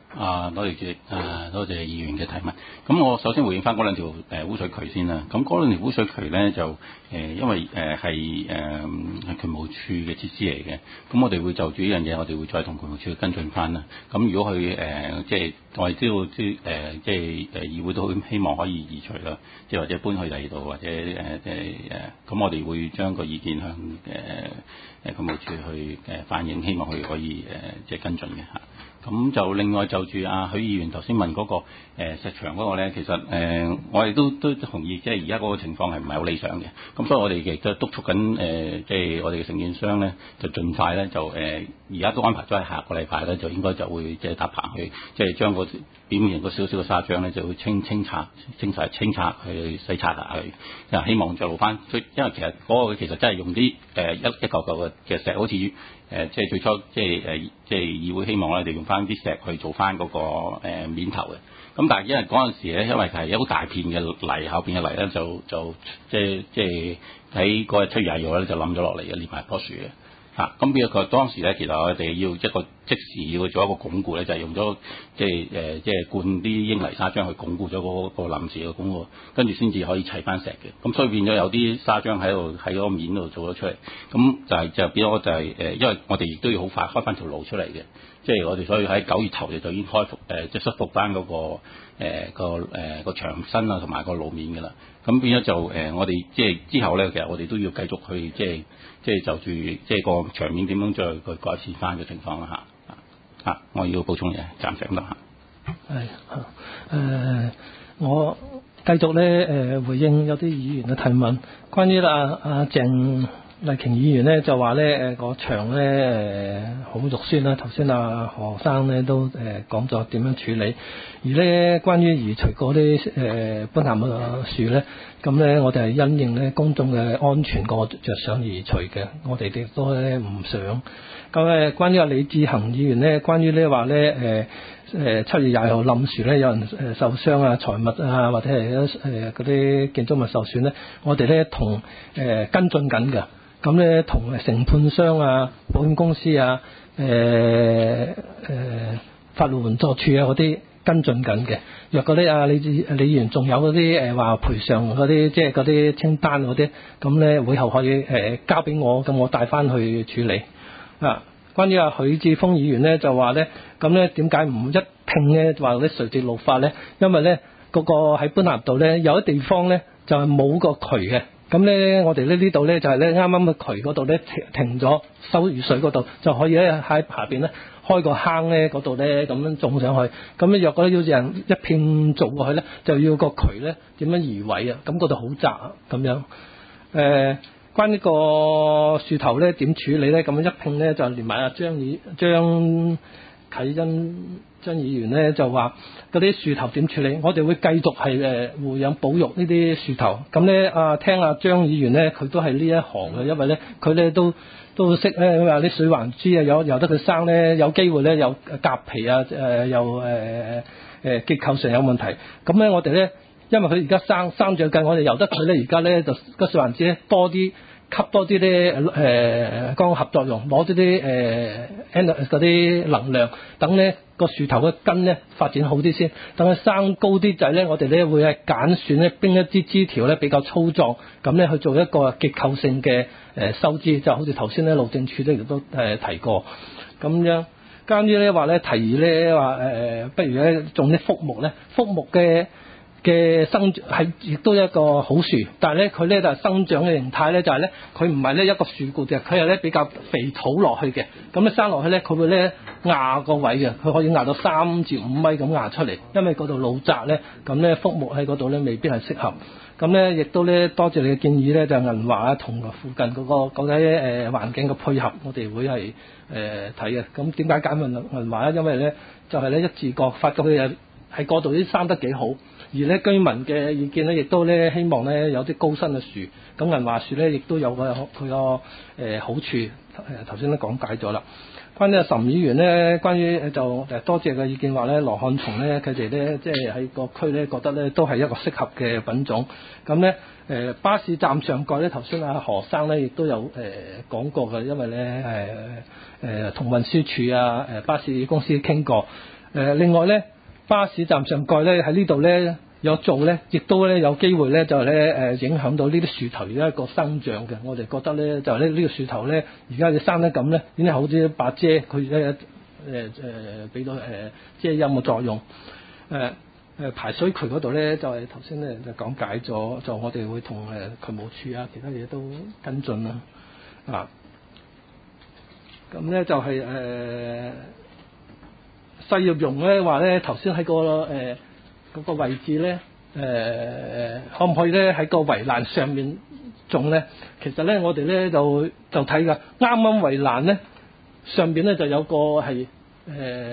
啊，多謝主席，啊多謝議員嘅提問。咁我首先回應翻嗰兩條誒、呃、污水渠先啦。咁嗰兩條污水渠咧就誒、呃，因為誒係誒係渠務處嘅設施嚟嘅。咁我哋會就住呢樣嘢，我哋會再同渠務處去跟進翻啦。咁如果佢誒、呃、即係我哋知道啲誒即係誒議會都希望可以移除啦，即係或者搬去第二度或者誒誒誒，咁、呃、我哋會將個意見向誒誒渠務處去誒反映，希望佢可以誒、呃、即係跟進嘅嚇。咁就另外就住阿許議員頭先問嗰、那個、呃、石牆嗰個咧，其實誒、呃、我哋都都同意，即係而家嗰個情況係唔係好理想嘅。咁所以我哋亦都督促緊誒、呃，即係我哋嘅承建商咧，就盡快咧就誒，而家都安排咗喺下個禮拜咧，就應該就會即係搭棚去，即係將個表面個少少嘅沙漿咧，就會清清拆、清晒、清拆去洗刷下去，就希望就翻。因為其實嗰個其實真係用啲誒、呃、一一嚿嚿嘅石，好似誒、呃、即係最初即係誒、呃、即係議會希望咧，就用翻啲石去做翻嗰、那個、呃、面頭嘅。咁但係因為嗰陣時咧，因為係有好大片嘅泥，後邊嘅泥咧就就即係即係喺嗰日七月廿號咧就冧咗落嚟嘅，連埋棵樹嘅。嚇，咁變咗佢當時咧，其實我哋要一個即時要做一個鞏固咧，就係、是、用咗即係誒即係灌啲英泥沙漿去鞏固咗嗰個臨時嘅鞏固，跟住先至可以砌翻石嘅。咁所以變咗有啲沙漿喺度喺嗰個面度做咗出嚟，咁就係、是、就變咗就係、是、誒，因為我哋亦都要好快開翻條路出嚟嘅，即係我哋所以喺九月頭就已經開復誒即係修復翻嗰個誒、呃、個誒、呃、個牆身啊同埋個路面㗎啦。咁變咗就誒、呃、我哋即係之後咧，其實我哋都要繼續去即係。即係就住即係個場面點樣再去改善翻嘅情況啦嚇嚇，我要補充嘢，暫時咁啦嚇。 係誒，我繼續咧誒回應有啲議員嘅提問，關於阿阿鄭麗瓊議員咧就話咧誒個場咧誒好肉酸啦，頭先阿何生咧都誒講咗點樣處理，而咧關於移除嗰啲誒賓咸嘅樹咧，咁咧我哋係因應咧公眾嘅安全個着想而移除嘅，我哋亦都咧唔想。咁誒關於阿李志恒議員咧，關於咧話咧誒誒七月廿號冧樹咧，有人誒受傷啊、財物啊或者係誒嗰啲建築物受損咧，我哋咧同誒跟進緊嘅。咁咧同承判商啊、保險公司啊、誒、呃、誒、呃、法律援助處啊嗰啲跟進緊嘅。若果啲啊李李議員仲有嗰啲誒話賠償嗰啲，即係嗰啲清單嗰啲，咁咧會後可以誒、呃、交俾我，咁我帶翻去處理。啊，關於啊許智峰議員咧就話咧，咁咧點解唔一併咧話啲垂直綠化咧？因為咧嗰、那個喺般咸道咧有啲地方咧就係、是、冇個渠嘅。咁咧，我哋咧呢度咧就係咧啱啱嘅渠嗰度咧停停咗收雨水嗰度，就可以咧喺下邊咧開個坑咧嗰度咧咁樣種上去。咁咧若果要人一片做過去咧，就要個渠咧點樣移位啊？咁嗰度好窄啊咁樣。誒、呃，關於個樹頭咧點處理咧？咁樣一併咧就連埋阿張議張啟恩張議員咧就話嗰啲樹頭點處理？我哋會繼續係誒護養保育呢啲樹頭。咁咧啊，聽阿張議員咧，佢都係呢一行嘅，因為咧佢咧都都識咧話啲水環枝啊，有由得佢生咧，有機會咧有夾皮啊，誒又誒誒結構上有問題。咁咧我哋咧，因為佢而家生生長緊，我哋由得佢咧，而家咧就個水環枝咧多啲。吸多啲啲誒光合作用，攞啲啲誒嗰啲能量，等咧個樹頭嘅根咧發展好啲先，等佢生高啲就係咧，我哋咧會係揀選咧邊一啲枝條咧比較粗壯，咁咧去做一個結構性嘅誒修枝，就好似頭先咧路政署咧亦都誒提過，咁樣。關於咧話咧提議咧話誒，不如咧種啲復木咧，復木嘅。嘅生長係亦都一個好樹，但係咧佢咧就係生長嘅形態咧就係咧佢唔係咧一個樹固嘅，佢係咧比較肥土落去嘅，咁咧生落去咧佢會咧壓個位嘅，佢可以壓到三至五米咁壓出嚟，因為嗰度路窄咧，咁咧復木喺嗰度咧未必係適合，咁咧亦都咧多謝你嘅建議咧，就係銀華啊同附近嗰、嗰個嗰啲誒環境嘅配合，我哋會係誒睇嘅。咁點解揀銀銀華咧？因為咧就係、是、咧一自覺發覺佢係喺嗰度啲生得幾好。而咧居民嘅意見咧，亦都咧希望咧有啲高身嘅樹，咁銀華樹咧亦都有個佢個誒好處，誒頭先都講解咗啦。關於阿岑議員咧，關於就誒多謝嘅意見話咧，羅漢松咧佢哋咧即係喺個區咧覺得咧都係一個適合嘅品種。咁咧誒巴士站上蓋咧，頭先阿何生咧亦都有誒講、呃、過嘅，因為咧誒誒同運輸署啊誒巴士公司傾過。 呃、另外咧，巴士站上蓋咧喺呢度咧有做咧，亦都咧有機會咧就咧誒影響到呢啲樹頭嘅一個生長嘅。我哋覺得咧就咧呢個樹頭咧而家你生得咁咧，已經好似一把遮，佢咧誒誒俾到誒遮陰嘅作用。誒、呃、誒排水渠嗰度咧就係頭先咧就講解咗，就我哋會同誒渠務處啊其他嘢都跟進啦。啊，咁咧就係誒細葉榕咧話咧頭先喺個誒。呃嗰個位置咧，誒、呃、可唔可以咧喺個圍欄上面種咧？其實咧，我哋咧就就睇㗎，啱啱圍欄咧上邊咧就有個係誒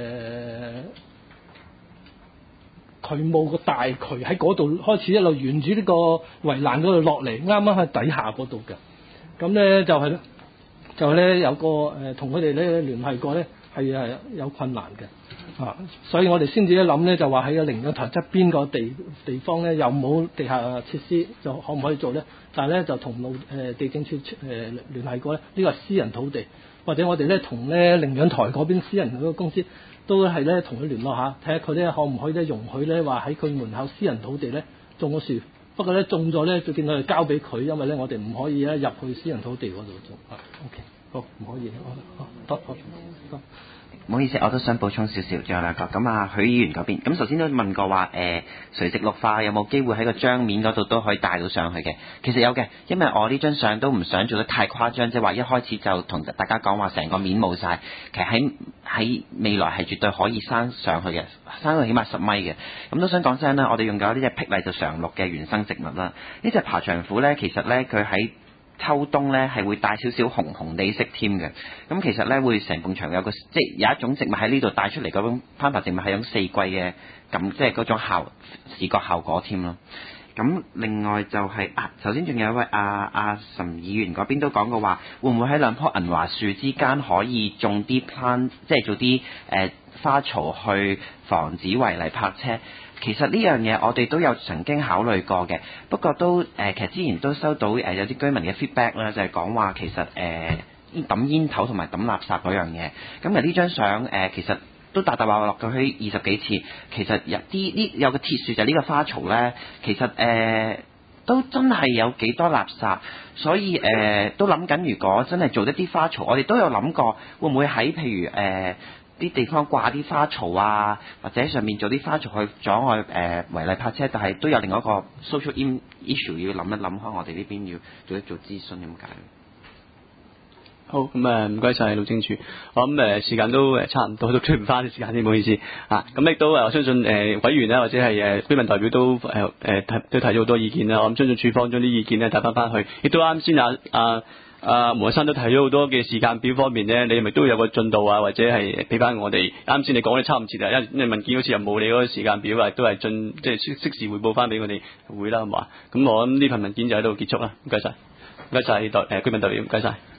渠務個大渠喺嗰度開始一路沿住呢個圍欄嗰度落嚟，啱啱喺底下嗰度嘅。咁咧就係、是、就咧有個誒同佢哋咧聯繫過咧，係係有困難嘅。啊，所以我哋先至一諗咧，就話喺個靈養台側邊個地地方咧，有冇地下設施，就可唔可以做咧？但係咧就同路誒地政處誒聯繫過咧，呢個係私人土地，或者我哋咧同咧靈養台嗰邊私人嗰個公司都係咧同佢聯絡下，睇下佢咧可唔可以咧容許咧話喺佢門口私人土地咧種個樹。不過咧種咗咧就見到係交俾佢，因為咧我哋唔可以咧入去私人土地嗰度種。啊 ，OK， 好，唔可以，好，好，好，好。 唔好意思，我都想補充少少，仲有兩個咁啊，許議員嗰邊咁首先都問過話誒垂直綠化有冇機會喺個張面嗰度都可以帶到上去嘅？其實有嘅，因為我呢張相都唔想做得太誇張，即係話一開始就同大家講話成個面冇晒，其實喺喺未來係絕對可以生上去嘅，生到起碼十米嘅。咁都想講聲啦，我哋用咗呢隻霹靂就常綠嘅原生植物啦。呢隻爬牆虎咧，其實咧佢喺秋冬咧係會帶少少紅紅地色添嘅，咁其實咧會成埲牆有個即係有一種植物喺呢度帶出嚟嗰種攀爬植物係種四季嘅咁即係嗰種效視覺效果添咯。咁另外就係、是、啊，頭先仲有一位阿阿岑議員嗰邊都講過話，會唔會喺兩棵銀華樹之間可以種啲 plant，即係做啲誒、呃、花槽去防止違例泊車？其實呢樣嘢我哋都有曾經考慮過嘅，不過都誒、呃、其實之前都收到誒、呃、有啲居民嘅 feedback 啦，就係講話其實誒抌煙頭同埋抌垃圾嗰樣嘢。咁啊呢張相誒其實都大大話話落過去二十幾次，其實有啲呢有個鐵樹就係呢個花槽咧，其實誒、呃、都真係有幾多垃圾，所以誒、呃、都諗緊如果真係做一啲花槽，我哋都有諗過會唔會喺譬如誒。呃啲地方掛啲花槽啊，或者上面做啲花槽去阻礙誒違例泊車，但係都有另外一個 social issue 要諗一諗，可能我哋呢邊要做一做諮詢咁解。 好，咁誒唔該晒路政署，我諗誒時間都誒差唔多，都追唔翻啲時間先，唔好意思啊。咁亦都誒我相信誒、呃、委員咧或者係誒居民代表都誒誒提都提咗好多意見啦。我諗相信署方將啲意見咧帶翻翻去，亦都啱先啊啊。啊，吳生都提咗好多嘅時間表方面咧，你係咪都有個進度啊？或者係俾翻我哋啱先你講咧差唔切啊，因為文件好似又冇你嗰個時間表啊，都係進即係適適時匯報翻俾我哋會啦，係嘛？咁我諗呢份文件就喺度結束啦，唔該晒，唔該晒代誒居民代表，唔該晒。